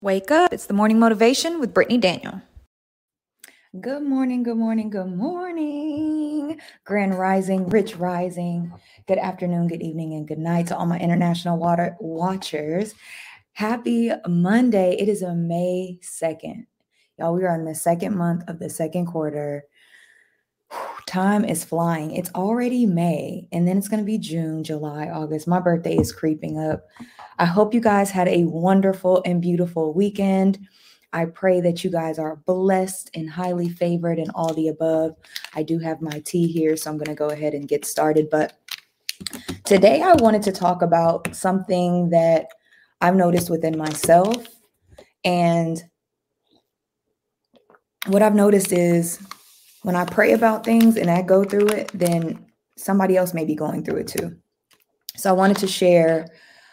Wake up. It's the morning motivation with Brittany Daniel. Good morning, good morning, good morning. Grand rising, rich rising. Good afternoon, good evening, and good night to all my international water watchers. Happy Monday. It is May 2nd. Y'all, we are in the second month of the second quarter. Time is flying. It's already May, and then it's going to be June, July, August. My birthday is creeping up. I hope you guys had a wonderful and beautiful weekend. I pray that you guys are blessed and highly favored and all the above. I do have my tea here, so I'm going to go ahead and get started. But today I wanted to talk about something that I've noticed within myself. And what I've noticed is when I pray about things and I go through it, then somebody else may be going through it too. So I wanted to share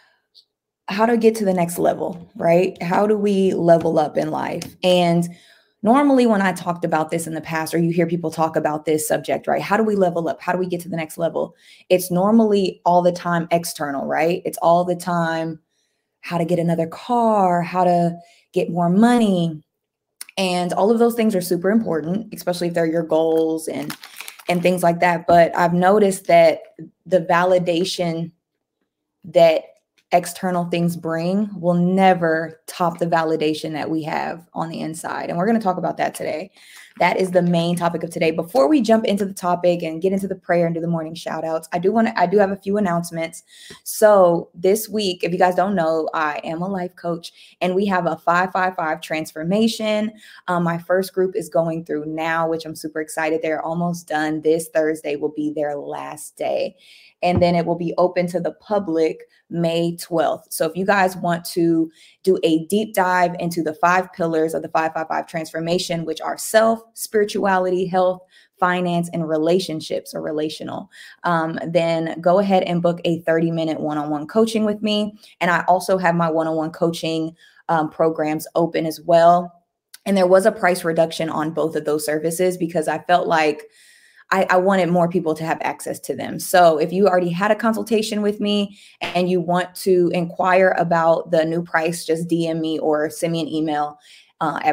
how to get to the next level, right? How do we level up in life? And normally when I talked about this in the past, or you hear people talk about this subject, right? How do we level up? How do we get to the next level? It's normally all the time external, right? It's all the time how to get another car, how to get more money. And all of those things are super important, especially if they're your goals and things like that. But I've noticed that the validation that external things bring will never top the validation that we have on the inside. And we're going to talk about that today. That is the main topic of today. Before we jump into the topic and get into the prayer and do the morning shout outs, I do have a few announcements. So this week, if you guys don't know, I am a life coach and we have a 555 transformation. My first group is going through now, which I'm super excited. They're almost done. This Thursday will be their last day. And then it will be open to the public May 12th. So if you guys want to do a deep dive into the 5 pillars of the 555 transformation, which are self, spirituality, health, finance, and relationships or relational, then go ahead and book a 30-minute one-on-one coaching with me. And I also have my one-on-one coaching programs open as well. And there was a price reduction on both of those services because I felt like I wanted more people to have access to them. So if you already had a consultation with me and you want to inquire about the new price, just DM me or send me an email at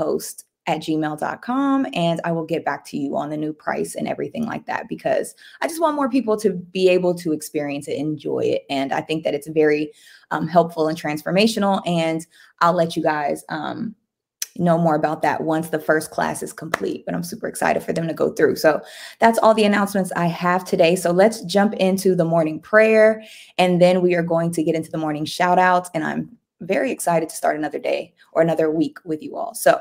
brittanythehost@gmail.com. And I will get back to you on the new price and everything like that, because I just want more people to be able to experience it, enjoy it. And I think that it's very helpful and transformational. And I'll let you guys know more about that once the first class is complete, but I'm super excited for them to go through. So that's all the announcements I have today. So let's jump into the morning prayer, and then we are going to get into the morning shout outs. And I'm very excited to start another day or another week with you all. So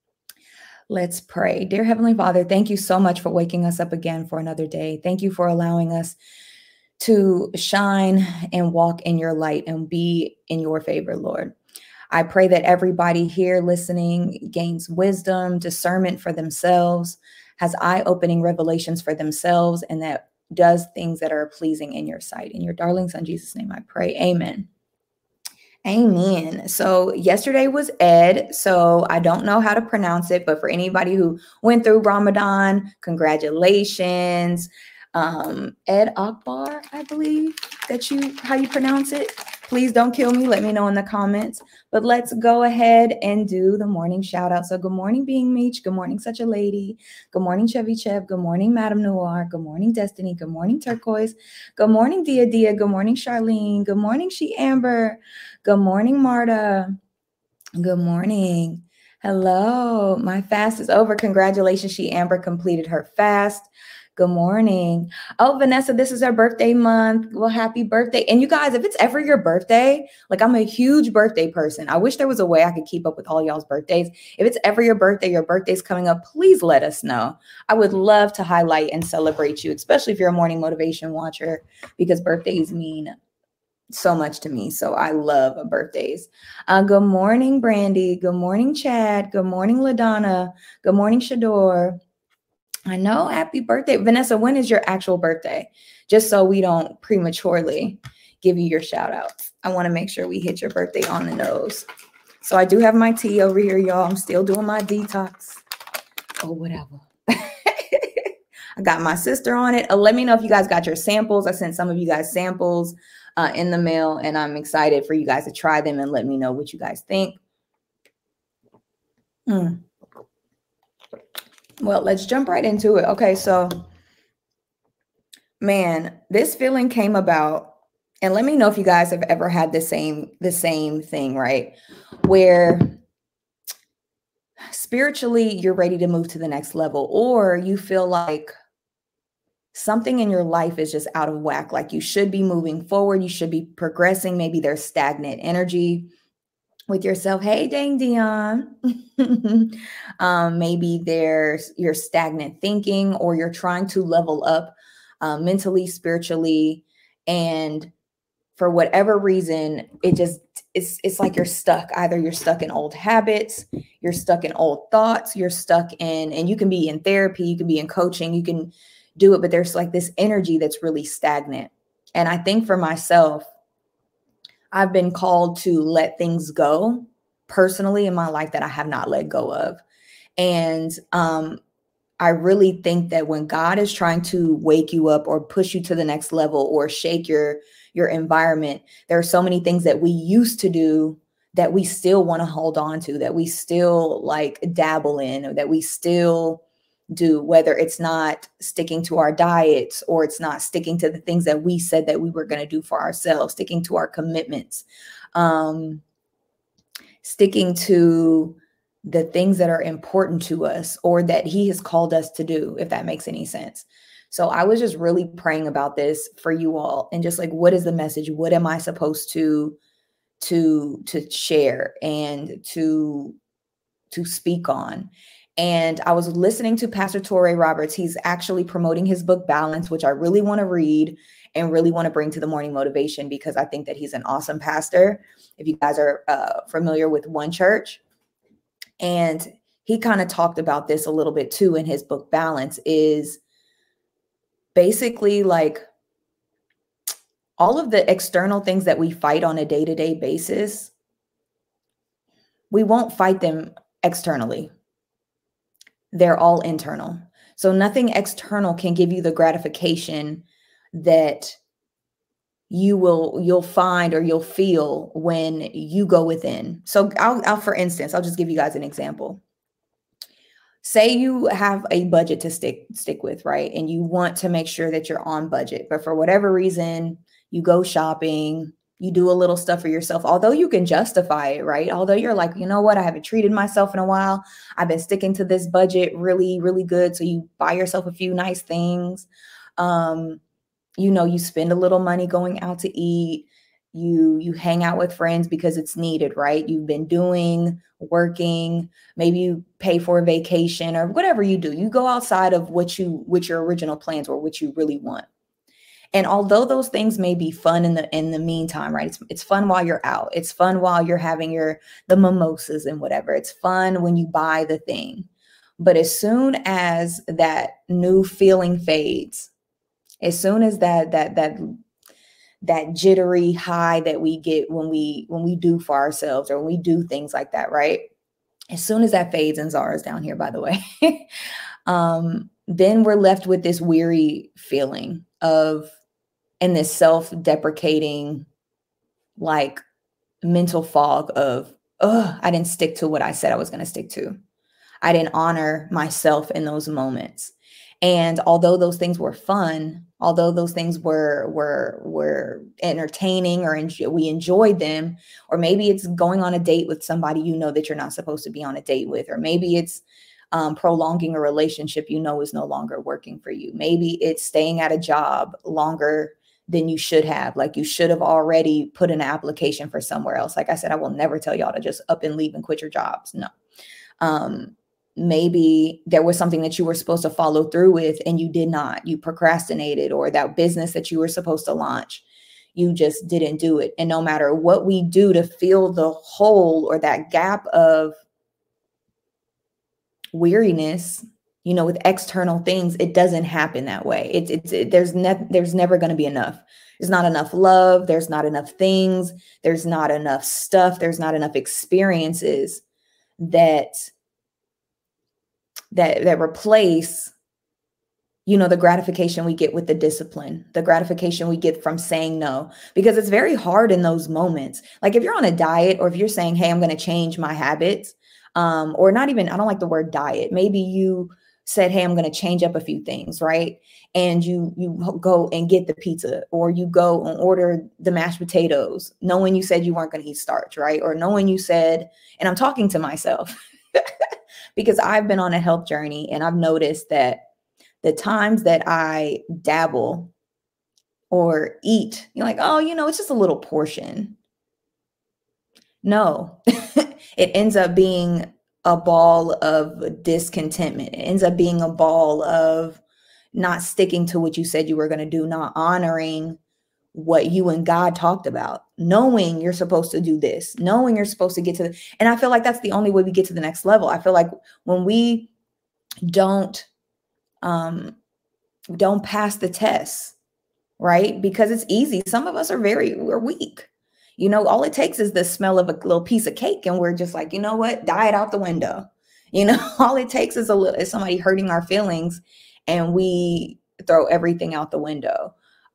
let's pray. Dear Heavenly Father, thank you so much for waking us up again for another day. Thank you for allowing us to shine and walk in your light and be in your favor, Lord. I pray that everybody here listening gains wisdom, discernment for themselves, has eye-opening revelations for themselves, and that does things that are pleasing in your sight. In your darling son, Jesus' name, I pray. Amen. Amen. So yesterday was Eid, so I don't know how to pronounce it, but for anybody who went through Ramadan, congratulations. Eid Akbar, I believe how you pronounce it. Please don't kill me. Let me know in the comments. But let's go ahead and do the morning shout out. So good morning, Being Meech. Good morning, Such a Lady. Good morning, Chevy Chev. Good morning, Madam Noir. Good morning, Destiny. Good morning, Turquoise. Good morning, Dia Dia. Good morning, Charlene. Good morning, She Amber. Good morning, Marta. Good morning. Hello. My fast is over. Congratulations. She Amber completed her fast. Good morning. Oh, Vanessa, this is our birthday month. Well, happy birthday. And you guys, if it's ever your birthday, like I'm a huge birthday person. I wish there was a way I could keep up with all y'all's birthdays. If it's ever your birthday's coming up, please let us know. I would love to highlight and celebrate you, especially if you're a morning motivation watcher, because birthdays mean so much to me. So I love birthdays. Good morning, Brandy. Good morning, Chad. Good morning, LaDonna. Good morning, Shador. I know. Happy birthday. Vanessa, when is your actual birthday? Just so we don't prematurely give you your shout outs. I want to make sure we hit your birthday on the nose. So I do have my tea over here, y'all. I'm still doing my detox or whatever. I got my sister on it. Let me know if you guys got your samples. I sent some of you guys samples in the mail, and I'm excited for you guys to try them and let me know what you guys think. Hmm. Well, let's jump right into it. Okay, so man, this feeling came about, and let me know if you guys have ever had the same thing, right? Where spiritually you're ready to move to the next level, or you feel like something in your life is just out of whack. Like you should be moving forward, you should be progressing. Maybe there's stagnant energy with yourself. Hey, dang Dion. Maybe there's your stagnant thinking, or you're trying to level up mentally, spiritually, and for whatever reason, it's like you're stuck. Either you're stuck in old habits, you're stuck in old thoughts, you're stuck in, and you can be in therapy, you can be in coaching, you can do it, but there's like this energy that's really stagnant. And I think for myself, I've been called to let things go personally in my life that I have not let go of. And I really think that when God is trying to wake you up or push you to the next level or shake your environment, there are so many things that we used to do that we still want to hold on to, that we still like dabble in, or that we still do, whether it's not sticking to our diets, or it's not sticking to the things that we said that we were going to do for ourselves, sticking to our commitments, sticking to the things that are important to us or that he has called us to do, if that makes any sense. So I was just really praying about this for you all, and just like, what is the message? What am I supposed to share and to speak on? And I was listening to Pastor Torrey Roberts. He's actually promoting his book Balance, which I really want to read and really want to bring to the morning motivation, because I think that he's an awesome pastor. If you guys are familiar with One Church, and he kind of talked about this a little bit too in his book Balance, is basically like all of the external things that we fight on a day-to-day basis, we won't fight them externally. They're all internal. So nothing external can give you the gratification that you'll find or you'll feel when you go within. So I'll for instance, I'll just give you guys an example. Say you have a budget to stick with, right? And you want to make sure that you're on budget, but for whatever reason, you go shopping, you do a little stuff for yourself, although you can justify it, right? Although you're like, you know what? I haven't treated myself in a while. I've been sticking to this budget really, really good. So you buy yourself a few nice things. You spend a little money going out to eat. You hang out with friends because it's needed, right? You've been working, maybe you pay for a vacation or whatever you do. You go outside of what your original plans were, what you really want. And although those things may be fun in the meantime, right? It's fun while you're out. It's fun while you're having the mimosas and whatever. It's fun when you buy the thing. But as soon as that new feeling fades, as soon as that jittery high that we get when we do for ourselves or when we do things like that, right? As soon as that fades, and Zara's down here, by the way, then we're left with this weary feeling and this self-deprecating, like mental fog of, oh, I didn't stick to what I said I was going to stick to. I didn't honor myself in those moments. And although those things were fun, although those things were entertaining, or we enjoyed them, or maybe it's going on a date with somebody that you're not supposed to be on a date with, or maybe it's prolonging a relationship is no longer working for you. Maybe it's staying at a job longer than you should have. Like you should have already put in an application for somewhere else. Like I said, I will never tell y'all to just up and leave and quit your jobs. No. Maybe there was something that you were supposed to follow through with and you did not. You procrastinated, or that business that you were supposed to launch, you just didn't do it. And no matter what we do to fill the hole or that gap of weariness, with external things, it doesn't happen that way. There's never going to be enough. There's not enough love. There's not enough things. There's not enough stuff. There's not enough experiences that replace, the gratification we get with the discipline, the gratification we get from saying no, because it's very hard in those moments. Like if you're on a diet, or if you're saying, hey, I'm going to change my habits, or not even, I don't like the word diet. Maybe you said, hey, I'm going to change up a few things, right? And you go and get the pizza, or you go and order the mashed potatoes, knowing you said you weren't going to eat starch, right? Or knowing you said, and I'm talking to myself because I've been on a health journey, and I've noticed that the times that I dabble or eat, you're like, oh, it's just a little portion. No, it ends up being a ball of discontentment. It ends up being a ball of not sticking to what you said you were going to do, not honoring what you and God talked about, knowing you're supposed to do this, knowing you're supposed to get to and I feel like that's the only way we get to the next level. I feel like when we don't pass the test, right? Because it's easy. Some of us we're weak. All it takes is the smell of a little piece of cake, and we're just like, you know what? Diet out the window. All it takes is is somebody hurting our feelings, and we throw everything out the window.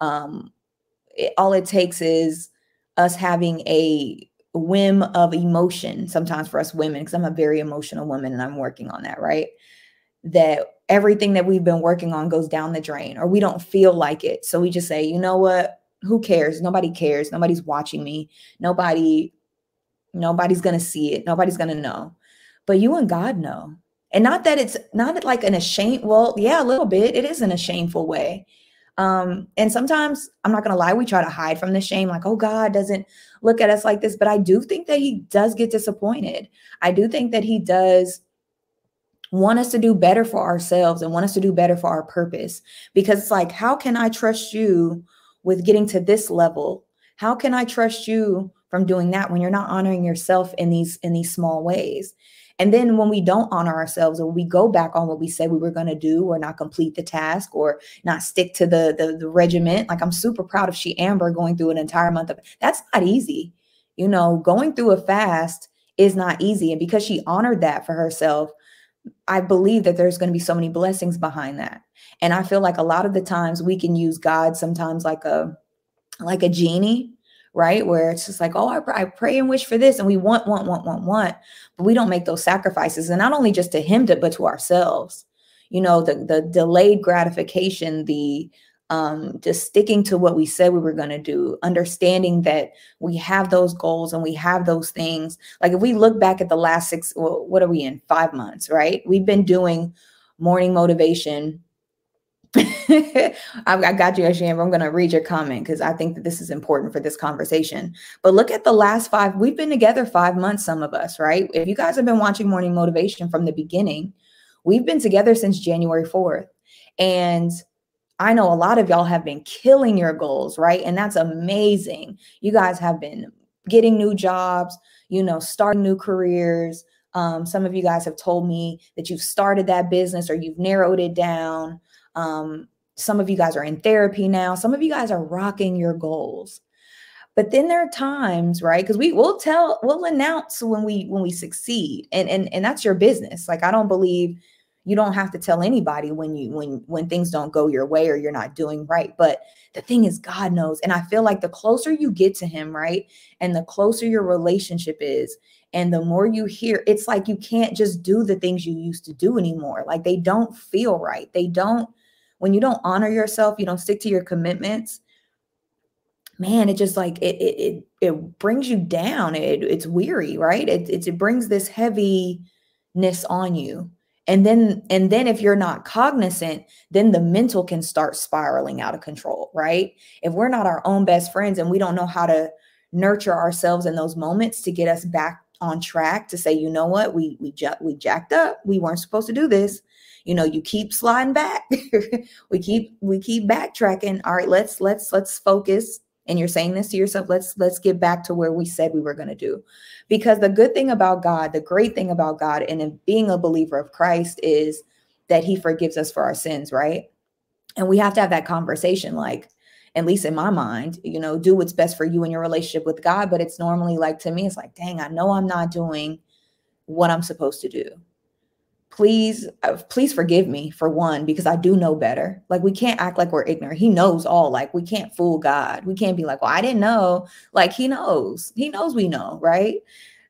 All it takes is us having a whim of emotion. Sometimes for us women, because I'm a very emotional woman and I'm working on that, right? That everything that we've been working on goes down the drain, or we don't feel like it. So we just say, you know what? Who cares? Nobody cares. Nobody's watching me. Nobody's going to see it. Nobody's going to know. But you and God know. And not that it's not like an ashamed, well, yeah, a little bit. It is in a shameful way. And sometimes, I'm not going to lie, we try to hide from the shame, like, oh, God doesn't look at us like this. But I do think that he does get disappointed. I do think that he does want us to do better for ourselves and want us to do better for our purpose. Because it's like, how can I trust you with getting to this level? How can I trust you from doing that when you're not honoring yourself in these small ways? And then when we don't honor ourselves, or we go back on what we said we were going to do, or not complete the task, or not stick to the regiment. Like, I'm super proud of She Amber going through an entire month of, that's not easy. Going through a fast is not easy. And because she honored that for herself, I believe that there's going to be so many blessings behind that. And I feel like a lot of the times we can use God sometimes like a genie, right? Where it's just like, oh, I pray and wish for this. And we want, but we don't make those sacrifices. And not only just to him, but to ourselves, the delayed gratification, the just sticking to what we said we were going to do, understanding that we have those goals and we have those things. Like, if we look back at the last what are we in? 5 months, right? We've been doing morning motivation. I got you, Amber. I'm going to read your comment because I think that this is important for this conversation. But look at the last 5, we've been together 5 months, some of us, right? If you guys have been watching Morning Motivation from the beginning, we've been together since January 4th. And I know a lot of y'all have been killing your goals, right? And that's amazing. You guys have been getting new jobs, starting new careers. Some of you guys have told me that you've started that business or you've narrowed it down. Some of you guys are in therapy now. Some of you guys are rocking your goals. But then there are times, right? Because we'll announce when we succeed, and that's your business. Like, I don't believe you don't have to tell anybody when things don't go your way or you're not doing right. But the thing is, God knows. And I feel like the closer you get to him, right? And the closer your relationship is, and the more you hear, it's like you can't just do the things you used to do anymore. Like, they don't feel right. When you don't honor yourself, you don't stick to your commitments, man, it just like, it brings you down. It's weary, right? It brings this heaviness on you. And then if you're not cognizant, then the mental can start spiraling out of control, right? If we're not our own best friends and we don't know how to nurture ourselves in those moments to get us back on track, to say, you know what, we jacked up. We weren't supposed to do this. You keep sliding back. we keep backtracking. All right, let's focus. And you're saying this to yourself, let's get back to where we said we were going to do. Because the good thing about God, the great thing about God, and in being a believer of Christ, is that he forgives us for our sins, right? And we have to have that conversation, like, at least in my mind, do what's best for you in your relationship with God. But it's normally like, to me, it's like, dang, I know I'm not doing what I'm supposed to do. Please forgive me, for one, because I do know better. Like, we can't act like we're ignorant. He knows all. Like, we can't fool God. We can't be like, well, I didn't know. Like, he knows we know, right?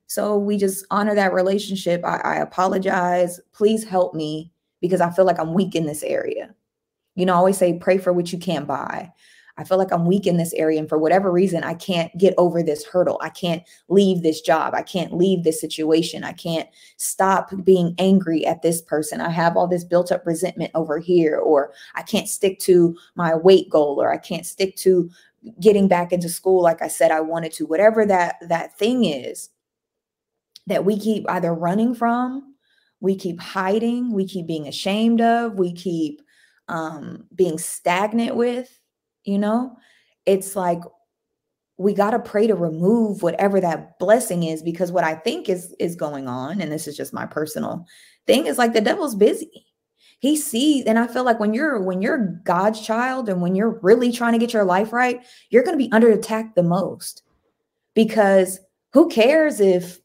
So we just honor that relationship. I apologize. Please help me because I feel like I'm weak in this area. I always say, pray for what you can't buy. I feel like I'm weak in this area. And for whatever reason, I can't get over this hurdle. I can't leave this job. I can't leave this situation. I can't stop being angry at this person. I have all this built up resentment over here, or I can't stick to my weight goal, or I can't stick to getting back into school like I said I wanted to. Whatever that thing is that we keep either running from, we keep hiding, we keep being ashamed of, we keep being stagnant with, it's like we got to pray to remove whatever that blessing is, because what I think is going on, and this is just my personal thing, is like the devil's busy. He sees, and I feel like when you're God's child and when you're really trying to get your life right, you're going to be under attack the most, because who cares if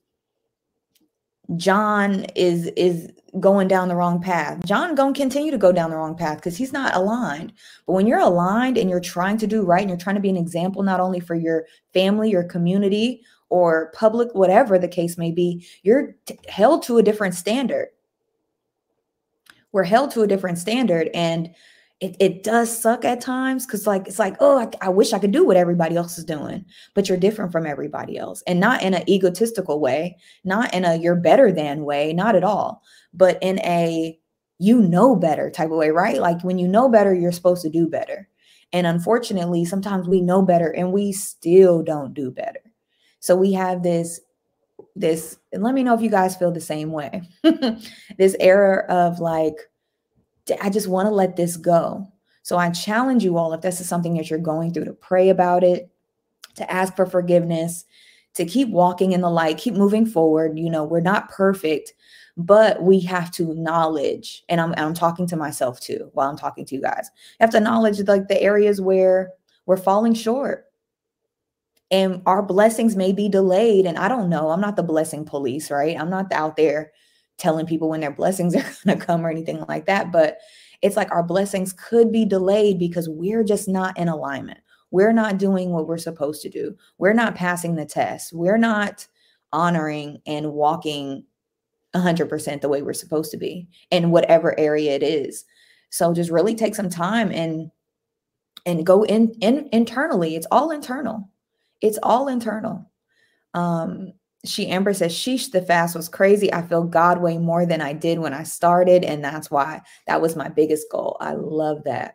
John is going down the wrong path? John going to continue to go down the wrong path because he's not aligned. But when you're aligned and you're trying to do right and you're trying to be an example, not only for your family, your community, or public, whatever the case may be, you're held to a different standard. We're held to a different standard. And it does suck at times, because it's like, oh, I wish I could do what everybody else is doing, but you're different from everybody else, and not in an egotistical way, not in a you're better than way, not at all, but in a better type of way, right? Like when you know better, you're supposed to do better. And unfortunately, sometimes we know better and we still don't do better. So we have this, and let me know if you guys feel the same way, this era of like, I just want to let this go. So I challenge you all, if this is something that you're going through, to pray about it, to ask for forgiveness, to keep walking in the light, keep moving forward. We're not perfect, but we have to acknowledge, and I'm talking to myself too while I'm talking to you guys. You have to acknowledge like the areas where we're falling short. And our blessings may be delayed. And I don't know, I'm not the blessing police, right? I'm not out there telling people when their blessings are going to come or anything like that. But it's like our blessings could be delayed because we're just not in alignment. We're not doing what we're supposed to do. We're not passing the test. We're not honoring and walking 100% the way we're supposed to be in whatever area it is. So just really take some time and go in internally. It's all internal. It's all internal. Amber says, sheesh, the fast was crazy. I feel God way more than I did when I started. And that's why that was my biggest goal. I love that.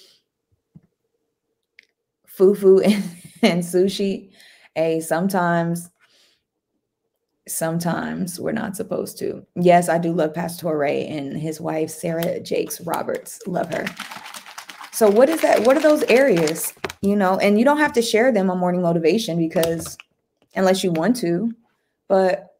Fufu and sushi. Hey, sometimes we're not supposed to. Yes, I do love Pastor Ray and his wife, Sarah Jakes Roberts. Love her. So what is that? What are those areas? And you don't have to share them on Morning Motivation, because unless you want to, but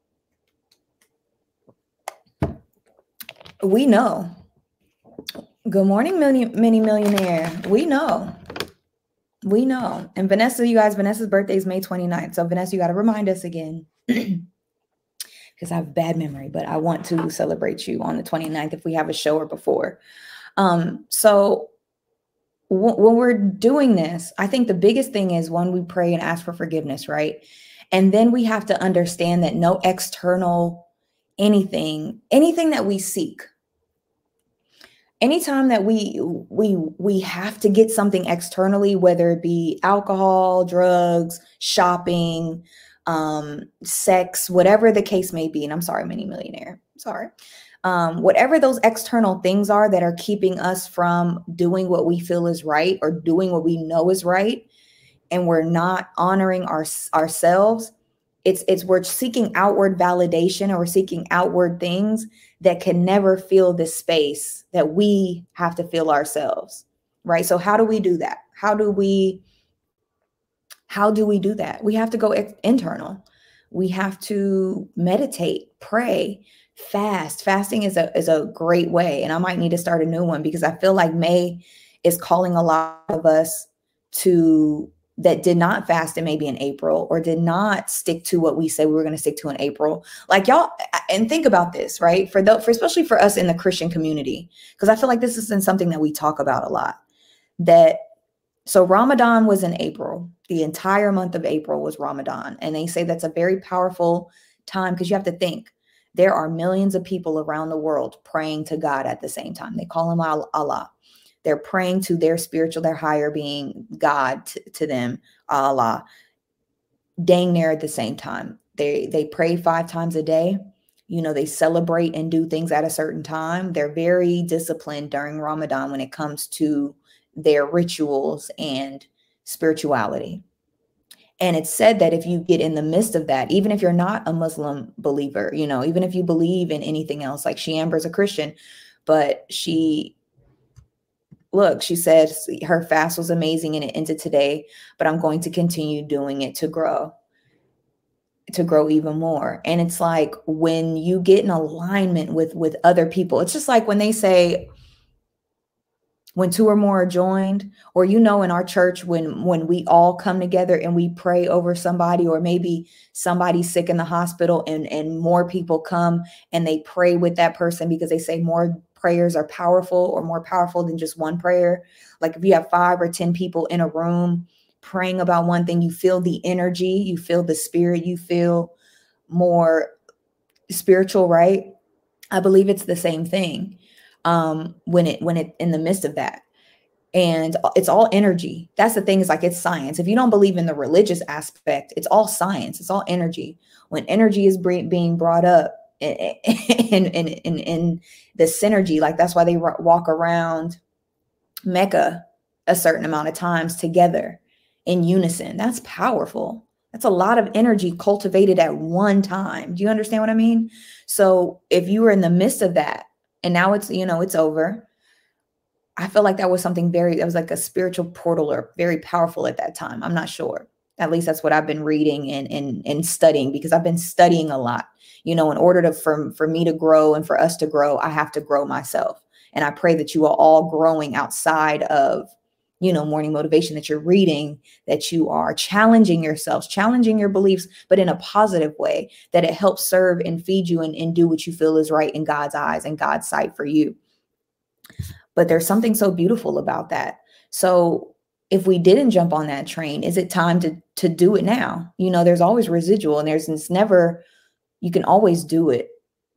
we know. Good morning, mini millionaire. We know. And Vanessa, you guys, Vanessa's birthday is May 29th. So Vanessa, you got to remind us again, because I have bad memory, but I want to celebrate you on the 29th if we have a show or before. So when we're doing this, I think the biggest thing is, one, we pray and ask for forgiveness, right? And then we have to understand that no external anything that we seek, anytime that we have to get something externally, whether it be alcohol, drugs, shopping, sex, whatever the case may be. And I'm sorry, mini millionaire. Sorry. Whatever those external things are that are keeping us from doing what we feel is right, or doing what we know is right, and we're not honoring ourselves, we're seeking outward validation, or we're seeking outward things that can never fill the space that we have to fill ourselves, right? So how do we do that? How do we do that? We have to go internal. We have to meditate, pray, fast. Fasting is a great way. And I might need to start a new one, because I feel like May is calling a lot of us that did not fast in maybe in April, or did not stick to what we said we were going to stick to in April. Like y'all, and think about this, right? Especially for us in the Christian community, because I feel like this isn't something that we talk about a lot, that So Ramadan was in April. The entire month of April was Ramadan. And they say that's a very powerful time because you have to think there are millions of people around the world praying to God at the same time. They call him Allah. They're praying to their spiritual, their higher being, God, to them, Allah, dang near at the same time. They pray 5 times a day. You know, they celebrate and do things at a certain time. They're very disciplined during Ramadan when it comes to their rituals and spirituality. And it's said that if you get in the midst of that, even if you're not a Muslim believer, you know, even if you believe in anything else, like she Amber's a Christian, but she said her fast was amazing and it ended today, but I'm going to continue doing it to grow even more. And it's like when you get in alignment with other people, it's just like when they say, when 2 or more are joined, or, you know, in our church, when we all come together and we pray over somebody, or maybe somebody's sick in the hospital and more people come and they pray with that person because they say more prayers are powerful, or more powerful than just one prayer. Like if you have 5 or 10 people in a room praying about one thing, you feel the energy, you feel the spirit, you feel more spiritual, right? I believe it's the same thing. When it in the midst of that, and it's all energy. That's the thing, is like, it's science. If you don't believe in the religious aspect, it's all science. It's all energy. When energy is being brought up in the synergy, like that's why they walk around Mecca a certain amount of times together in unison. That's powerful. That's a lot of energy cultivated at one time. Do you understand what I mean? So if you were in the midst of that, and now it's, you know, it's over, I feel like that was something that was like a spiritual portal, or very powerful at that time. I'm not sure. At least that's what I've been reading and studying, because I've been studying a lot. You know, in order for me to grow and for us to grow, I have to grow myself. And I pray that you are all growing outside of, you know, morning motivation, that you're reading, that you are challenging yourselves, challenging your beliefs, but in a positive way, that it helps serve and feed you and do what you feel is right in God's eyes and God's sight for you. But there's something so beautiful about that. So if we didn't jump on that train, is it time to do it now? You know, there's always residual, and it's never, you can always do it.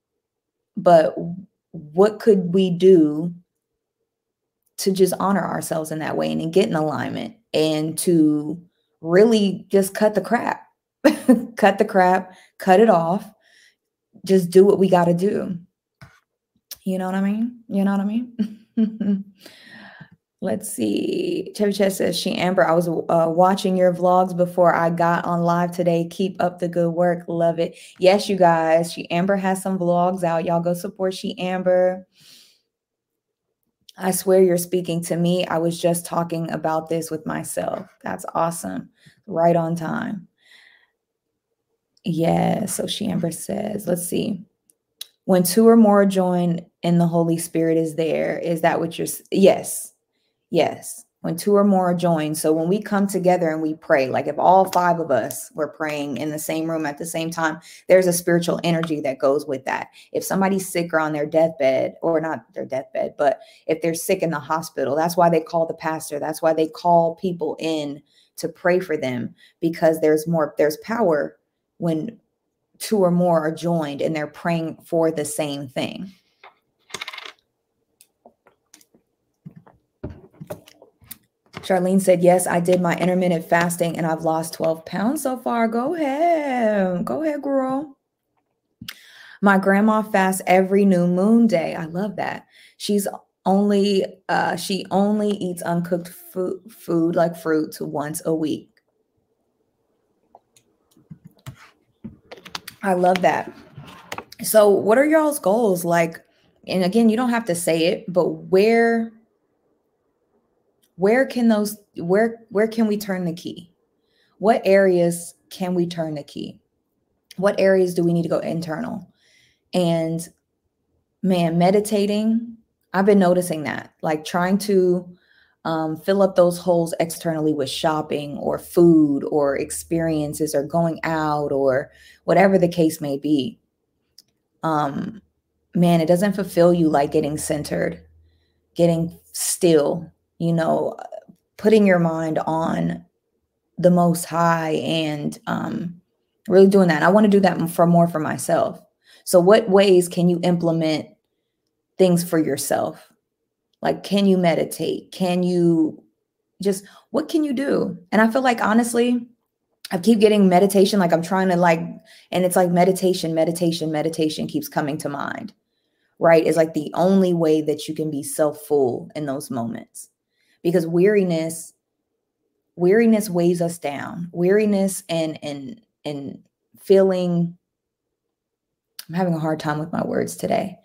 But what could we do to just honor ourselves in that way and get in alignment, and to really just cut the crap, cut it off, just do what we got to do. You know what I mean? You know what I mean? Let's see. Chevy Chess says, she Amber, I was watching your vlogs before I got on live today. Keep up the good work. Love it. Yes, you guys. She Amber has some vlogs out. Y'all go support She Amber. I swear you're speaking to me. I was just talking about this with myself. That's awesome. Right on time. Yeah. So She Amber says, let's see. When 2 or more join and the Holy Spirit is there, is that what you're? Yes. Yes. When 2 or more are joined. So when we come together and we pray, like if all 5 of us were praying in the same room at the same time, there's a spiritual energy that goes with that. If somebody's sick or on their deathbed, or not their deathbed, but if they're sick in the hospital, that's why they call the pastor. That's why they call people in to pray for them, because there's power when 2 or more are joined and they're praying for the same thing. Charlene said, yes, I did my intermittent fasting and I've lost 12 pounds so far. Go ahead. Go ahead, girl. My grandma fasts every new moon day. I love that. She only eats uncooked food like fruits once a week. I love that. So what are y'all's goals? Like, and again, you don't have to say it, but where can we turn the key? What areas can we turn the key? What areas do we need to go internal? And man, meditating, I've been noticing that, like trying to fill up those holes externally with shopping or food or experiences or going out or whatever the case may be. Man, it doesn't fulfill you like getting centered, getting still, you know, putting your mind on the Most High and really doing that. I want to do that for myself. So what ways can you implement things for yourself? Like, can you meditate? Can you just, what can you do? And I feel like, honestly, I keep getting meditation. Like I'm trying to and it's like meditation keeps coming to mind, right? It's like the only way that you can be self-full in those moments, because weariness weighs us down. Weariness and feeling, I'm having a hard time with my words today.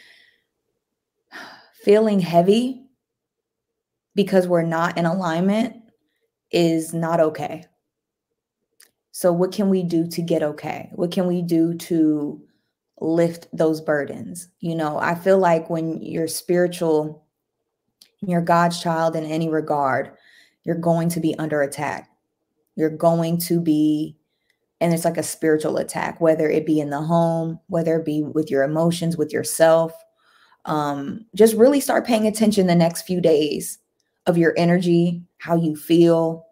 Feeling heavy because we're not in alignment is not okay. So what can we do to get okay? What can we do to lift those burdens? I feel like when you're spiritual, you're God's child in any regard, you're going to be under attack. You're going to be, and it's like a spiritual attack, whether it be in the home, whether it be with your emotions, with yourself. Just really start paying attention the next few days of your energy, how you feel.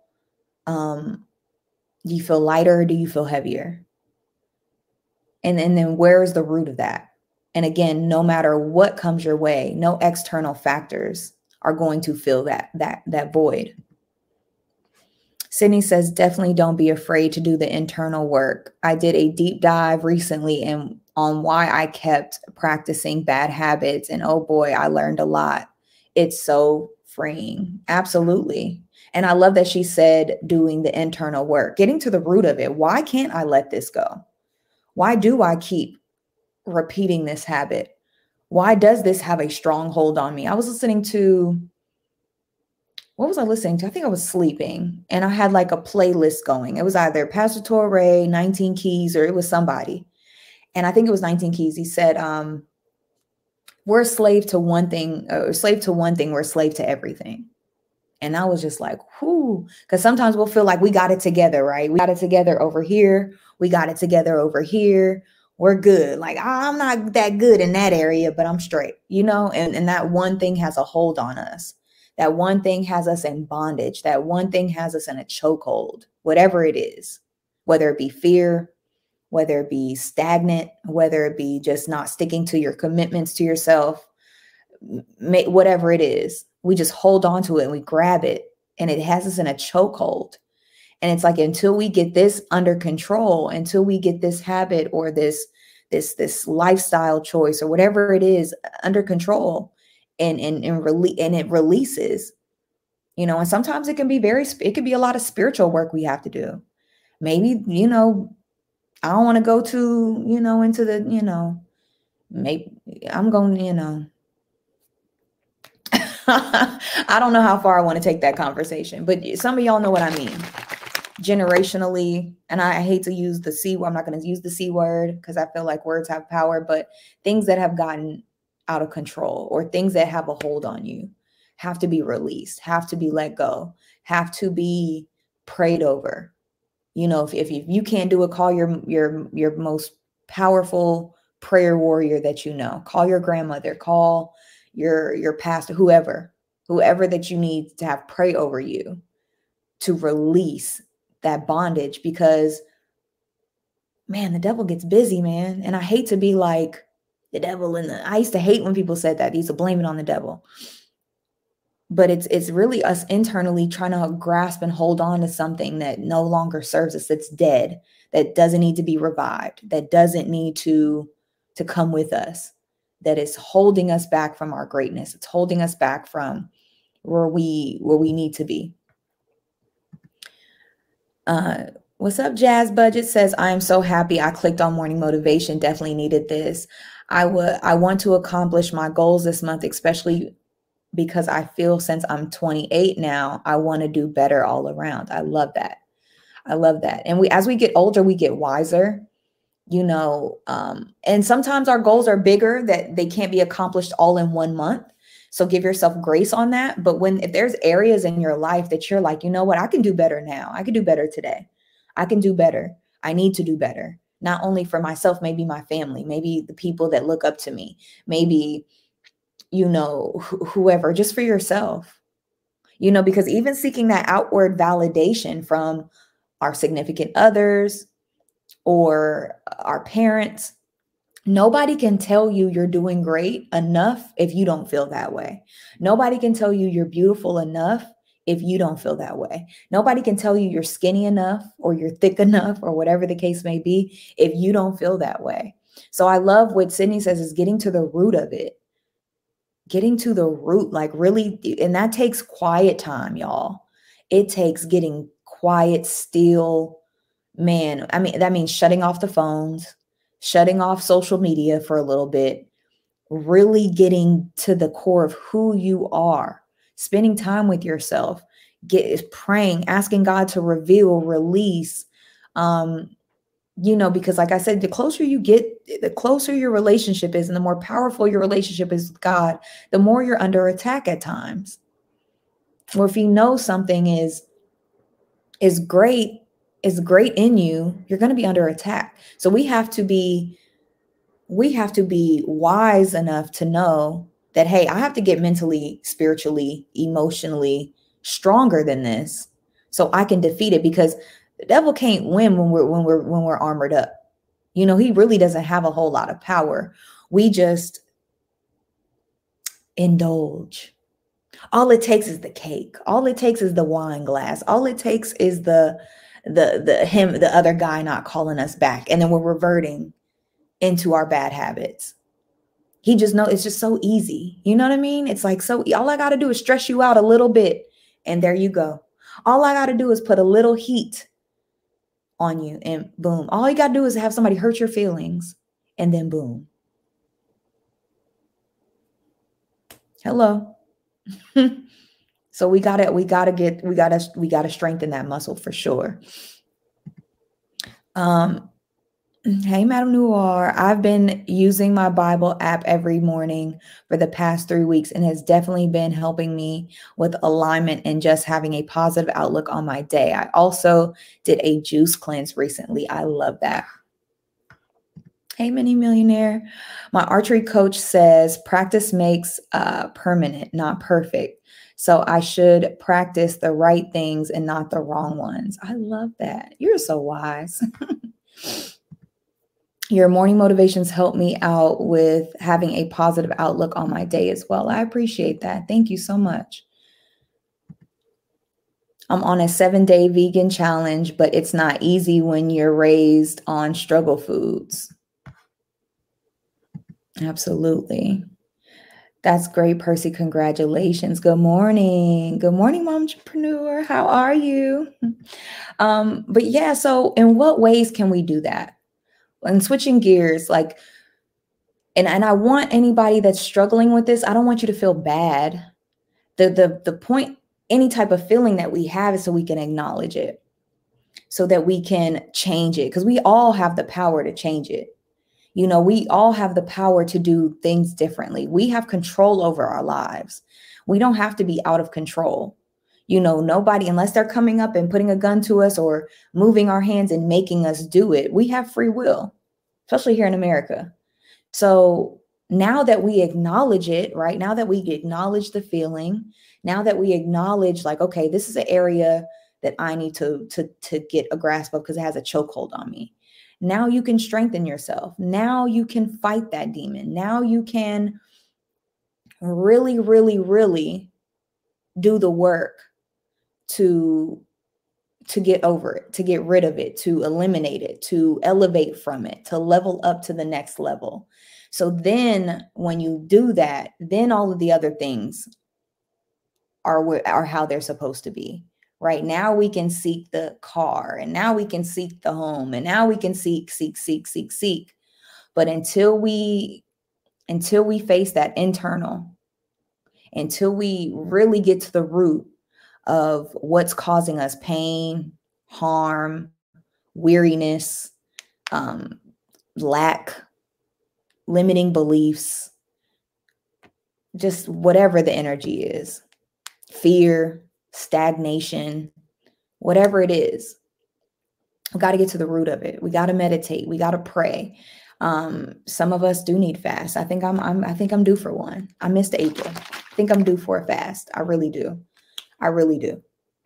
Do you feel lighter? Do you feel heavier? And then where is the root of that? And again, no matter what comes your way, no external factors are going to fill that void. Sydney says, definitely don't be afraid to do the internal work. I did a deep dive recently on why I kept practicing bad habits. And oh boy, I learned a lot. It's so freeing. Absolutely. And I love that she said doing the internal work, getting to the root of it. Why can't I let this go? Why do I keep repeating this habit? Why does this have a strong hold on me? I was listening to, what was I listening to? I think I was sleeping and I had like a playlist going. It was either Pastor Torrey, 19 Keys, or it was somebody. And I think it was 19 Keys. He said, we're a slave to one thing, we're a slave to everything. And I was just like, whoo, because sometimes we'll feel like we got it together, right? We got it together over here. We got it together over here. We're good. Like, I'm not that good in that area, but I'm straight, and that one thing has a hold on us. That one thing has us in bondage. That one thing has us in a chokehold, whatever it is, whether it be fear, whether it be stagnant, whether it be just not sticking to your commitments to yourself, whatever it is, we just hold on to it and we grab it and it has us in a chokehold. And it's like, until we get this under control, until we get this habit or this lifestyle choice or whatever it is under control and it releases, and sometimes it can be a lot of spiritual work we have to do. Maybe, I don't want to go to, into the, maybe I'm going, I don't know how far I want to take that conversation, but some of y'all know what I mean. Generationally, and I hate to use the C word. I'm not going to use the C word because I feel like words have power, but things that have gotten out of control or things that have a hold on you have to be released, have to be let go, have to be prayed over. If you can't do it, call your most powerful prayer warrior that you know. Call your grandmother, call your pastor, whoever that you need to have pray over you to release that bondage, because man, the devil gets busy, man. And I hate to be like the devil I used to hate when people said that. They used to blame it on the devil. But it's really us internally trying to grasp and hold on to something that no longer serves us, that's dead, that doesn't need to be revived, that doesn't need to come with us, that is holding us back from our greatness. It's holding us back from where we need to be. What's up, Jazz Budget says, I am so happy I clicked on Morning Motivation. Definitely needed this. I want to accomplish my goals this month, especially because I feel since I'm 28 now, I want to do better all around. I love that. And as we get older, we get wiser, and sometimes our goals are bigger that they can't be accomplished all in 1 month. So give yourself grace on that. But if there's areas in your life that you're like, you know what, I can do better now. I can do better today. I can do better. I need to do better. Not only for myself, maybe my family, maybe the people that look up to me, maybe, whoever, just for yourself. because even seeking that outward validation from our significant others or our parents, nobody can tell you you're doing great enough if you don't feel that way. Nobody can tell you you're beautiful enough if you don't feel that way. Nobody can tell you you're skinny enough or you're thick enough or whatever the case may be if you don't feel that way. So I love what Sydney says is getting to the root of it. Getting to the root, like really, and that takes quiet time, y'all. It takes getting quiet, still, man. I mean, that means shutting off the phones, shutting off social media for a little bit, really getting to the core of who you are, spending time with yourself, praying, asking God to reveal, release, because like I said, the closer you get, the closer your relationship is and the more powerful your relationship is with God, the more you're under attack at times. Or if you know something is great in you, you're going to be under attack. So we have to be wise enough to know that, hey, I have to get mentally, spiritually, emotionally stronger than this so I can defeat it, because the devil can't win when we're armored up. He really doesn't have a whole lot of power. We just indulge. All it takes is the cake. All it takes is the wine glass. All it takes is the other guy not calling us back. And then we're reverting into our bad habits. He just knows it's just so easy. You know what I mean? It's like, so all I got to do is stress you out a little bit. And there you go. All I got to do is put a little heat on you and boom. All you got to do is have somebody hurt your feelings and then boom. Hello. So we gotta strengthen that muscle for sure. Hey, Madam Noir, I've been using my Bible app every morning for the past 3 weeks and has definitely been helping me with alignment and just having a positive outlook on my day. I also did a juice cleanse recently. I love that. Hey, Mini Millionaire. My archery coach says practice makes permanent, not perfect. So I should practice the right things and not the wrong ones. I love that. You're so wise. Your morning motivations help me out with having a positive outlook on my day as well. I appreciate that. Thank you so much. I'm on a 7-day vegan challenge, but it's not easy when you're raised on struggle foods. Absolutely. That's great, Percy. Congratulations. Good morning. Good morning, Momtrepreneur. How are you? But yeah, so in what ways can we do that? And switching gears, like, and I want anybody that's struggling with this, I don't want you to feel bad. The point, any type of feeling that we have is so we can acknowledge it, so that we can change it, because we all have the power to change it. We all have the power to do things differently. We have control over our lives. We don't have to be out of control. Nobody, unless they're coming up and putting a gun to us or moving our hands and making us do it, we have free will, especially here in America. So now that we acknowledge it, right? Now that we acknowledge the feeling, now that we acknowledge, like, okay, this is an area that I need to get a grasp of because it has a chokehold on me. Now you can strengthen yourself. Now you can fight that demon. Now you can really, really, really do the work to get over it, to get rid of it, to eliminate it, to elevate from it, to level up to the next level. So then when you do that, then all of the other things are how they're supposed to be. Right now we can seek the car, and now we can seek the home, and now we can seek. But until we face that internal, until we really get to the root of what's causing us pain, harm, weariness, lack, limiting beliefs, just whatever the energy is, fear, stagnation, whatever it is, we got to get to the root of it. We got to meditate. We got to pray. Some of us do need fast. I think I'm due for one. I missed April. I think I'm due for a fast. I really do. I really do.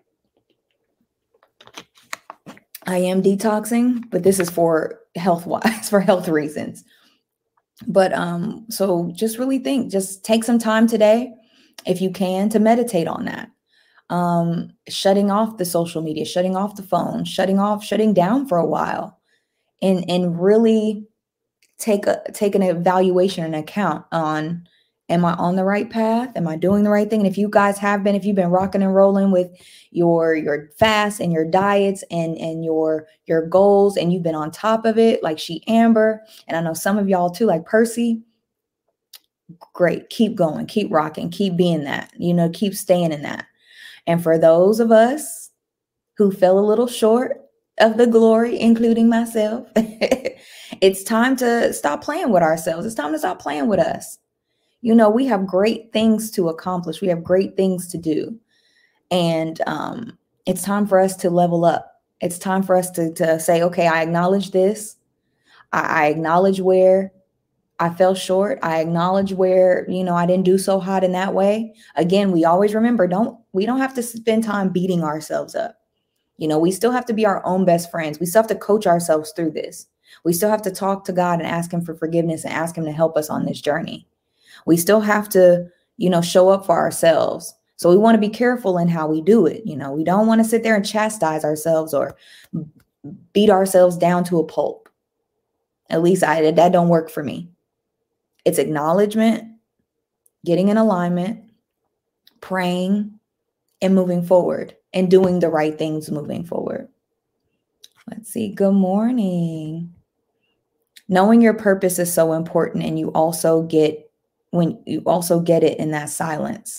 I am detoxing, but this is for health-wise, for health reasons. But so just really think, just take some time today, if you can, to meditate on that. Shutting off the social media, shutting off the phone, shutting down for a while, and really take an evaluation and account on, am I on the right path? Am I doing the right thing? And if you guys have been, if you've been rocking and rolling with your fast and your diets and your goals, and you've been on top of it, like she Amber, and I know some of y'all too, like Percy, great. Keep going, keep rocking, keep being that, keep staying in that. And for those of us who fell a little short of the glory, including myself, it's time to stop playing with ourselves. It's time to stop playing with us. We have great things to accomplish. We have great things to do. And it's time for us to level up. It's time for us to say, okay, I acknowledge this. I acknowledge where I fell short. I acknowledge where, I didn't do so hot in that way. Again, we always remember, we don't have to spend time beating ourselves up. We still have to be our own best friends. We still have to coach ourselves through this. We still have to talk to God and ask him for forgiveness and ask him to help us on this journey. We still have to, show up for ourselves. So we want to be careful in how we do it. We don't want to sit there and chastise ourselves or beat ourselves down to a pulp. At least that don't work for me. It's acknowledgement, getting in alignment, praying, and moving forward, and doing the right things moving forward. Let's see. Good morning. Knowing your purpose is so important, and you also get it in that silence.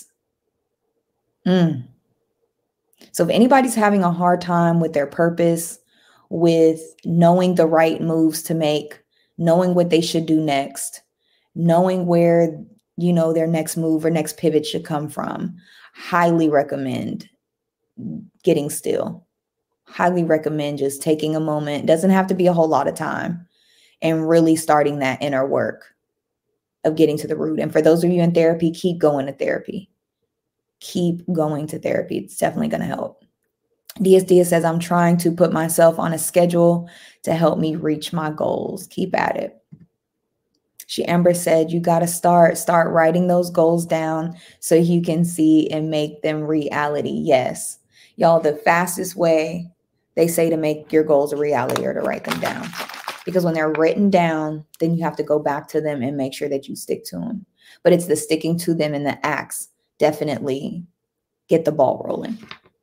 So if anybody's having a hard time with their purpose, with knowing the right moves to make, knowing what they should do next, knowing where, their next move or next pivot should come from, highly recommend getting still. Highly recommend just taking a moment. It doesn't have to be a whole lot of time, and really starting that inner work of getting to the root. And for those of you in therapy, keep going to therapy. Keep going to therapy. It's definitely going to help. Diaz says, I'm trying to put myself on a schedule to help me reach my goals. Keep at it. Amber said, you got to start writing those goals down so you can see and make them reality. Yes. Y'all, the fastest way they say to make your goals a reality are to write them down. Because when they're written down, then you have to go back to them and make sure that you stick to them. But it's the sticking to them and the acts definitely get the ball rolling.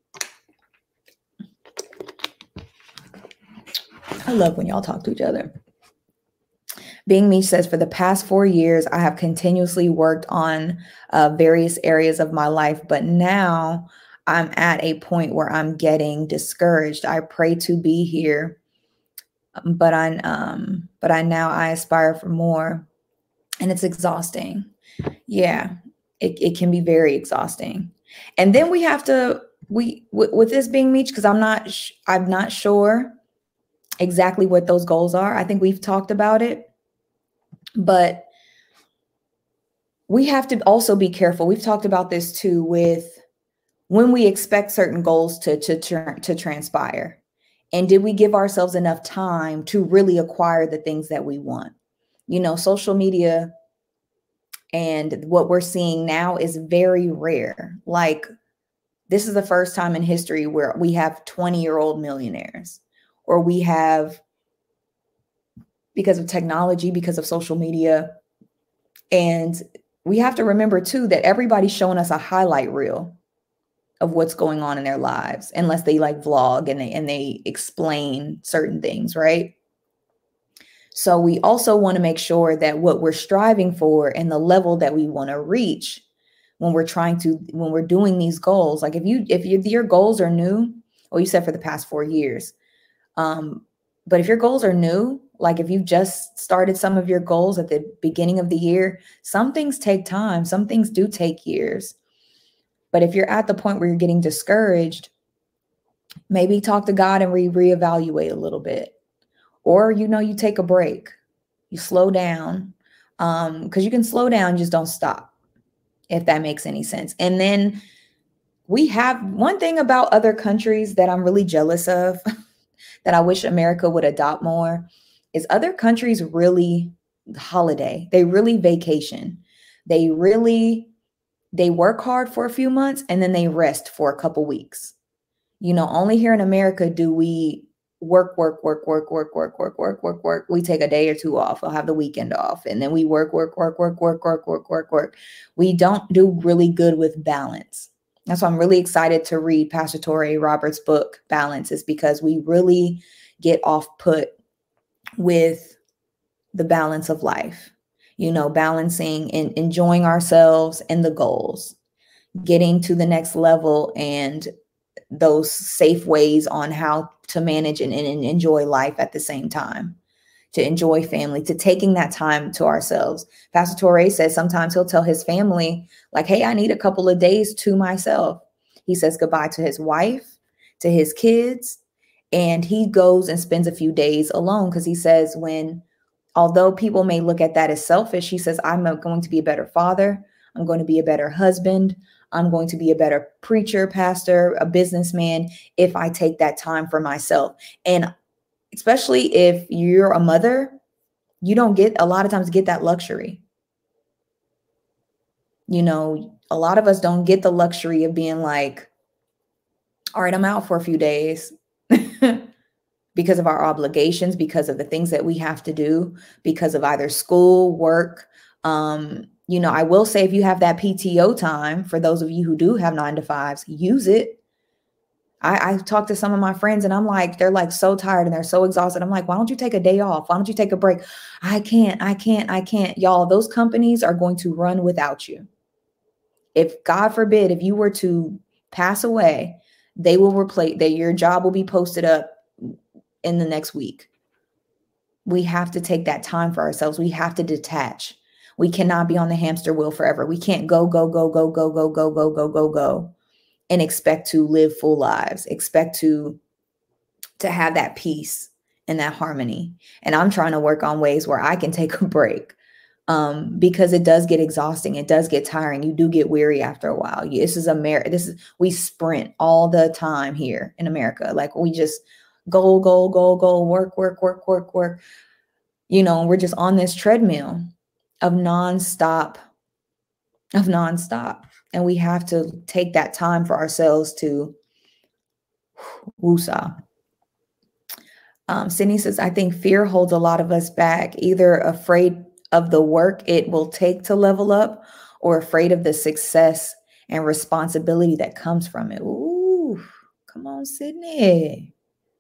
I love when y'all talk to each other. Being Meech says, for the past 4 years, I have continuously worked on various areas of my life, but now I'm at a point where I'm getting discouraged. I pray to be here, but I aspire for more, and it's exhausting. Yeah, it can be very exhausting. And then we have to, with this Being Meech, because I'm not sure exactly what those goals are. I think we've talked about it. But we have to also be careful. We've talked about this too, with when we expect certain goals to transpire. And did we give ourselves enough time to really acquire the things that we want? Social media and what we're seeing now is very rare. Like, this is the first time in history where we have 20-year-old millionaires, or we have, because of technology, because of social media. And we have to remember too, that everybody's showing us a highlight reel of what's going on in their lives, unless they like vlog and they explain certain things, right? So we also want to make sure that what we're striving for and the level that we want to reach when we're doing these goals, like if your goals are new, or you said for the past 4 years, but if your goals are new, like if you've just started some of your goals at the beginning of the year, some things take time. Some things do take years. But if you're at the point where you're getting discouraged, maybe talk to God and reevaluate a little bit. Or, you take a break, you slow down, because you can slow down, just don't stop, if that makes any sense. And then we have one thing about other countries that I'm really jealous of that I wish America would adopt more is other countries really holiday. They really vacation. They really they work hard for a few months and then they rest for a couple weeks. Only here in America do we work, work, work, work, work, work, work, work, work, work. We take a day or two off. We'll have the weekend off. And then we work, work, work, work, work, work, work, work, work. We don't do really good with balance. That's why I'm really excited to read Pastor Torrey Roberts' book, Balance, is because we really get off put with the balance of life, balancing and enjoying ourselves and the goals, getting to the next level and those safe ways on how to manage and enjoy life at the same time, to enjoy family, to taking that time to ourselves. Pastor Torrey says sometimes he'll tell his family, like, hey, I need a couple of days to myself. He says goodbye to his wife, to his kids, and he goes and spends a few days alone because he says although people may look at that as selfish, he says, I'm going to be a better father. I'm going to be a better husband. I'm going to be a better preacher, pastor, a businessman if I take that time for myself. And especially if you're a mother, you don't a lot of times get that luxury. A lot of us don't get the luxury of being like, all right, I'm out for a few days because of our obligations, because of the things that we have to do, because of either school, work. I will say if you have that PTO time, for those of you who do have 9-to-5s, use it. I talk to some of my friends and I'm like, they're like so tired and they're so exhausted. I'm like, why don't you take a day off? Why don't you take a break? I can't. Y'all, those companies are going to run without you. If God forbid, if you were to pass away, they will replace that. Your job will be posted up in the next week. We have to take that time for ourselves. We have to detach. We cannot be on the hamster wheel forever. We can't go, go, go, go, go, go, go, go, go, go, go, and expect to live full lives, expect to have that peace and that harmony. And I'm trying to work on ways where I can take a break, because it does get exhausting. It does get tiring. You do get weary after a while. We sprint all the time here in America. Like we just go, go, go, go, work, work, work, work, work. We're just on this treadmill of nonstop. And we have to take that time for ourselves to woosah. Sydney says, I think fear holds a lot of us back, either afraid of the work it will take to level up or afraid of the success and responsibility that comes from it. Ooh, come on, Sydney.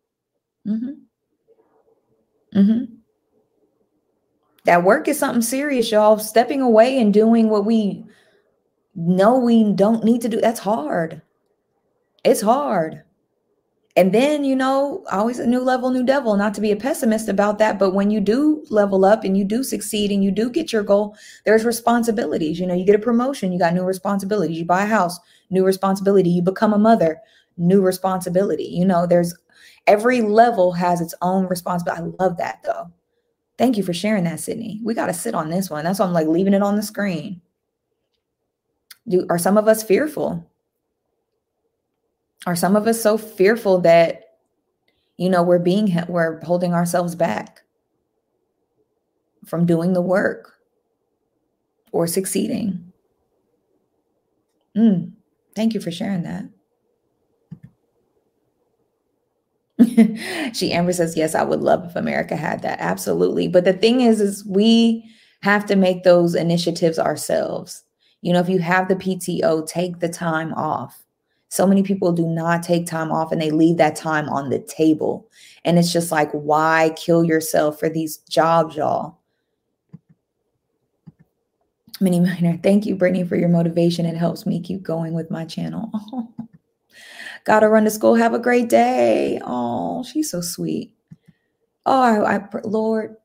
That work is something serious, y'all. Stepping away and doing what we know we don't need to do. That's hard. It's hard. And then, always a new level, new devil, not to be a pessimist about that. But when you do level up and you do succeed and you do get your goal, there's responsibilities. You get a promotion, you got new responsibilities. You buy a house, new responsibility. You become a mother, new responsibility. There's every level has its own responsibility. I love that though. Thank you for sharing that, Sydney. We got to sit on this one. That's why I'm like leaving it on the screen. Are some of us fearful? Are some of us so fearful that, we're holding ourselves back from doing the work or succeeding? Thank you for sharing that. Amber says, yes, I would love if America had that. Absolutely. But the thing is we have to make those initiatives ourselves. If you have the PTO, take the time off. So many people do not take time off and they leave that time on the table. And it's just like, why kill yourself for these jobs, y'all? Mini Minor, thank you, Brittany, for your motivation. It helps me keep going with my channel. Oh, gotta run to school. Have a great day. Oh, she's so sweet. Oh, Lord.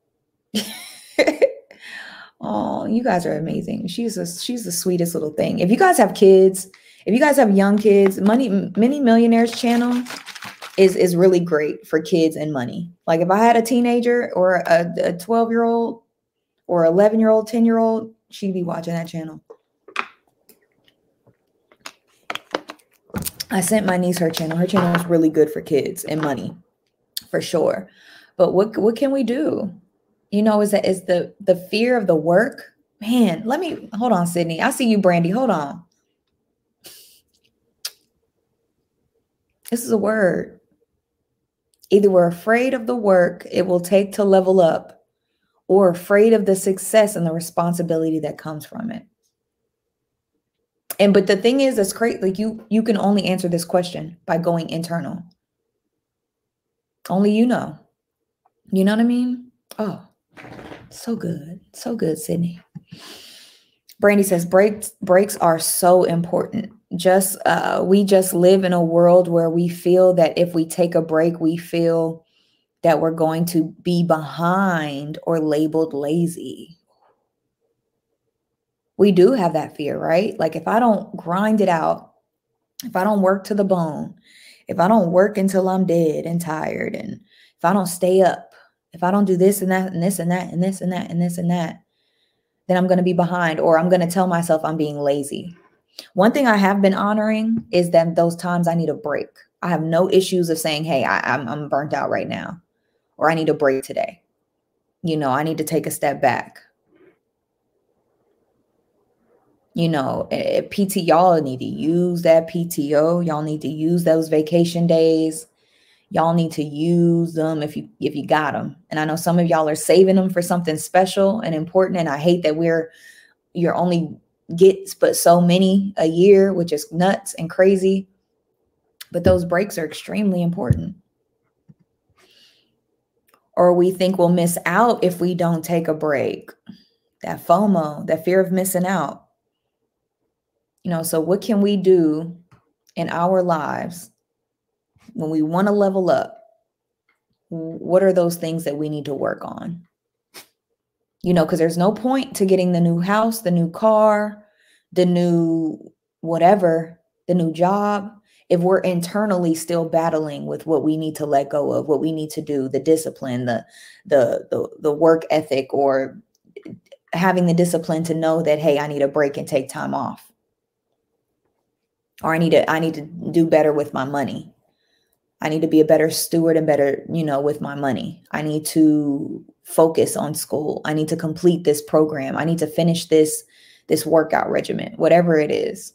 Oh, you guys are amazing. She's the sweetest little thing. If you guys have kids, if you guys have young kids, Mini Millionaires channel is really great for kids and money. Like if I had a teenager or a 12-year-old or 11-year-old, 10-year-old, she'd be watching that channel. I sent my niece her channel. Her channel is really good for kids and money, for sure. But what can we do? You know, is the fear of the work? Man, let me hold on, Sydney. I see you, Brandy. Hold on. This is a word. Either we're afraid of the work it will take to level up, or afraid of the success and the responsibility that comes from it. And but the thing is, it's crazy. Like you can only answer this question by going internal. Only you know. You know what I mean? Oh, so good. So good, Sydney. Brandy says breaks are so important. We just live in a world where we feel that if we take a break, we feel that we're going to be behind or labeled lazy. We do have that fear, right? Like if I don't grind it out, if I don't work to the bone, if I don't work until I'm dead and tired, and if I don't stay up, if I don't do this and that and this and that and this and that and this and that, then I'm going to be behind, or I'm going to tell myself I'm being lazy. One thing I have been honoring is that those times I need a break. I have no issues of saying, hey, I'm burnt out right now, or I need a break today. You know, I need to take a step back. You know, PT, y'all need to use that PTO. Y'all need to use those vacation days. Y'all need to use them if you got them. And I know some of y'all are saving them for something special and important. And I hate that you're only gets but so many a year, which is nuts and crazy. But those breaks are extremely important. Or we think we'll miss out if we don't take a break. That FOMO, that fear of missing out. You know, so what can we do in our lives when we want to level up? What are those things that we need to work on? You know, because there's no point to getting the new house, the new car, the new whatever, the new job, if we're internally still battling with what we need to let go of, what we need to do, the discipline, the work ethic, or having the discipline to know that, hey, I need a break and take time off. Or I need to do better with my money. I need to be a better steward and better, you know, with my money. I need to focus on school. I need to complete this program. I need to finish this workout regimen, whatever it is.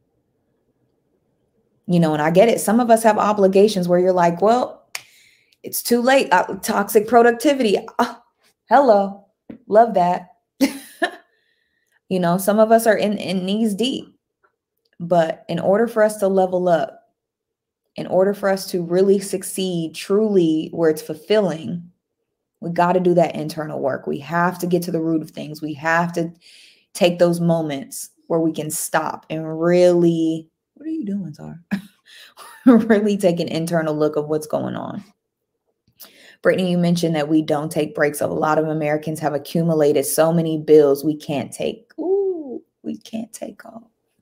You know, and I get it. Some of us have obligations where you're like, well, it's too late. Toxic productivity. Oh, hello. Love that. You know, some of us are in knees deep. But in order for us to level up, in order for us to really succeed truly where it's fulfilling, we got to do that internal work. We have to get to the root of things. We have to take those moments where we can stop and really, what are you doing, Zara? Really take an internal look of what's going on. Brittany, you mentioned that we don't take breaks. A lot of Americans have accumulated so many bills we can't take. Ooh, we can't take off.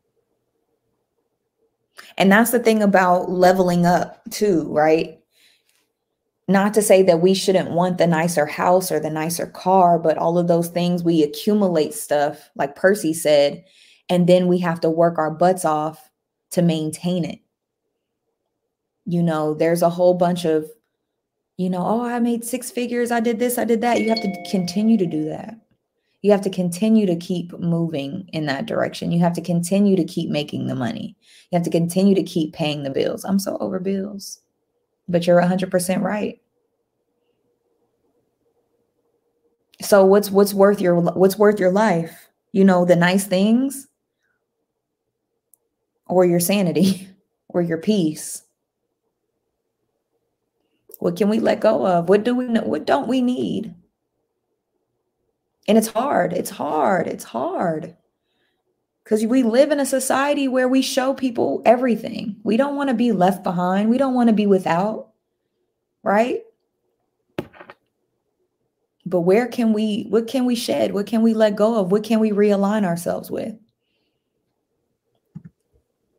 And that's the thing about leveling up too, right? Not to say that we shouldn't want the nicer house or the nicer car, but all of those things, we accumulate stuff, like Percy said, and then we have to work our butts off to maintain it. You know, there's a whole bunch of, you know, oh, I made 6 figures. I did this, I did that. You have to continue to do that. You have to continue to keep moving in that direction. You have to continue to keep making the money. You have to continue to keep paying the bills. I'm so over bills, but you're 100% right. So what's worth your life? You know, the nice things, or your sanity, or your peace? What can we let go of? What don't we need? And it's hard. It's hard. It's hard. Because we live in a society where we show people everything. We don't want to be left behind. We don't want to be without, right? But what can we shed? What can we let go of? What can we realign ourselves with?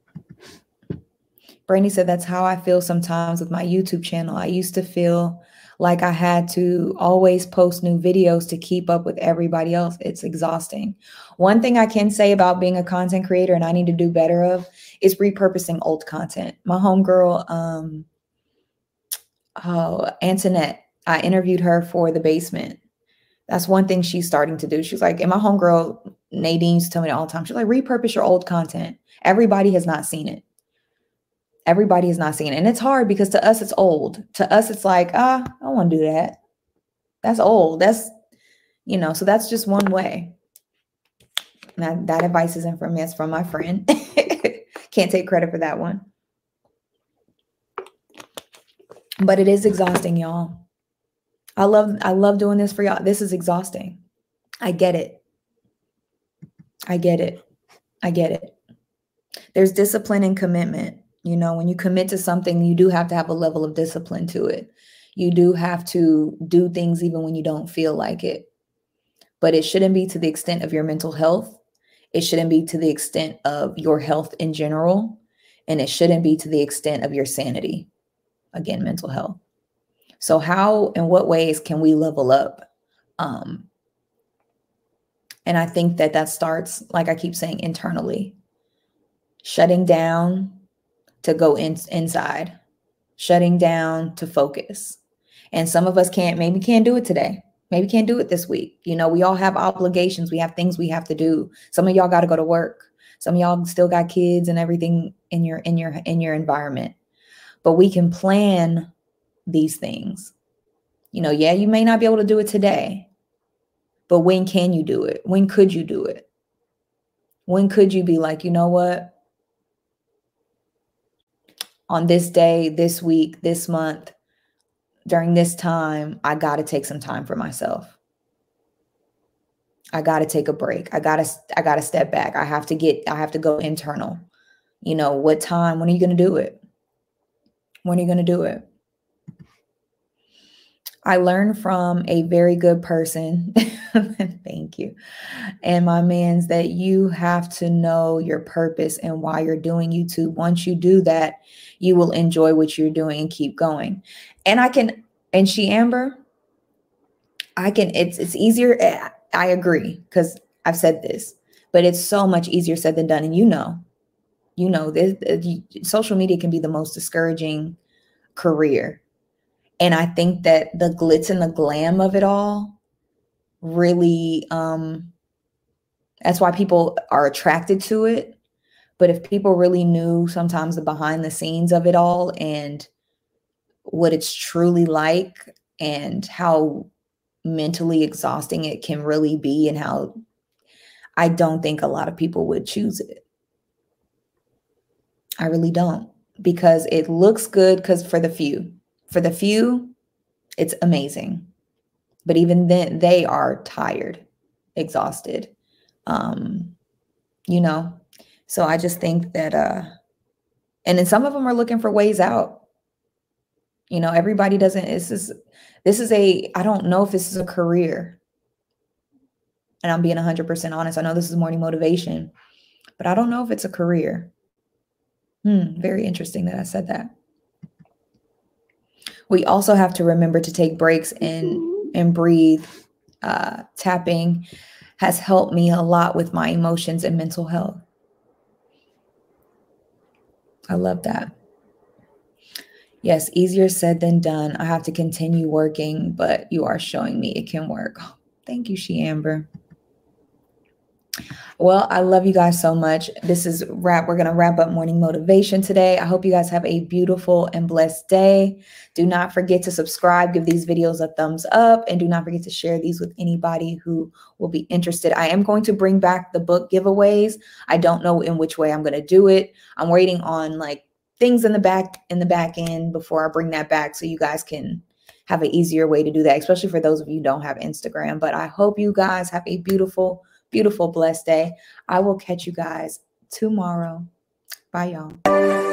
Brandy said, that's how I feel sometimes with my YouTube channel. I used to feel like I had to always post new videos to keep up with everybody else. It's exhausting. One thing I can say about being a content creator, and I need to do better of, is repurposing old content. My homegirl, Antoinette, I interviewed her for The Basement. That's one thing she's starting to do. She's like, and my homegirl Nadine used to tell me all the time, she's like, repurpose your old content. Everybody has not seen it. Everybody has not seen it. And it's hard because to us, it's old. To us, it's like, I don't want to do that. That's old. That's, so that's just one way. That advice isn't from me. It's from my friend. Can't take credit for that one. But it is exhausting, y'all. I love doing this for y'all. This is exhausting. I get it. I get it. I get it. There's discipline and commitment. When you commit to something, you do have to have a level of discipline to it. You do have to do things even when you don't feel like it. But it shouldn't be to the extent of your mental health. It shouldn't be to the extent of your health in general. And it shouldn't be to the extent of your sanity. Again, mental health. So how and what ways can we level up? And I think that starts, like I keep saying, internally. Shutting down to go inside. Shutting down to focus. And some of us maybe can't do it today. Maybe can't do it this week. We all have obligations. We have things we have to do. Some of y'all got to go to work. Some of y'all still got kids and everything in your environment. But we can plan these things. Yeah, you may not be able to do it today, but when can you do it? When could you do it? When could you be like, you know what? On this day, this week, this month, during this time, I got to take some time for myself. I got to take a break. I got to step back. I have to go internal. What time? When are you going to do it? When are you going to do it? I learned from a very good person. Thank you. And my man's that you have to know your purpose and why you're doing YouTube. Once you do that, you will enjoy what you're doing and keep going. And Amber, it's easier. I agree, because I've said this, but it's so much easier said than done. And this, social media can be the most discouraging career. And I think that the glitz and the glam of it all really, that's why people are attracted to it. But if people really knew sometimes the behind the scenes of it all and what it's truly like and how mentally exhausting it can really be, and how I don't think a lot of people would choose it. I really don't, because it looks good for the few, it's amazing. But even then, they are tired, exhausted, So I just think that, and then some of them are looking for ways out. Everybody doesn't, I don't know if this is a career. And I'm being 100% honest. I know this is morning motivation, but I don't know if it's a career. Very interesting that I said that. We also have to remember to take breaks and breathe. Tapping has helped me a lot with my emotions and mental health. I love that. Yes, easier said than done. I have to continue working, but you are showing me it can work. Oh, thank you, Amber. Well, I love you guys so much. This is wrap. We're going to wrap up morning motivation today. I hope you guys have a beautiful and blessed day. Do not forget to subscribe, give these videos a thumbs up, and do not forget to share these with anybody who will be interested. I am going to bring back the book giveaways. I don't know in which way I'm going to do it. I'm waiting on things in the back end before I bring that back, so you guys can have an easier way to do that, especially for those of you who don't have Instagram. But I hope you guys have a beautiful, blessed day. I will catch you guys tomorrow. Bye, y'all.